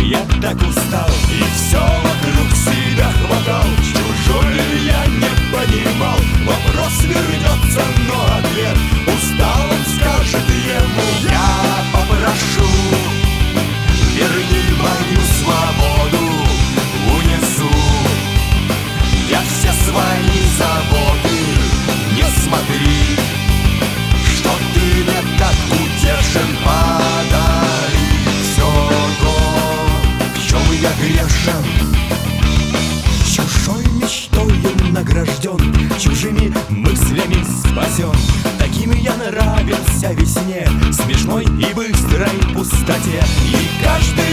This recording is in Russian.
я так устал, и все вокруг себя хватал. Чужой ли я не понимал, вопрос вернется, но ответ устал, он скажет ему: я попрошу, верни мою свободу, унесу я все свои заботы. Не смотри, что ты мне так утешен, подари все то, в чем я грешен. Чужой мечтою награжден, чужими мыслями спасен. Таким я нравился весне, смешной и быстрой пустоте. И каждый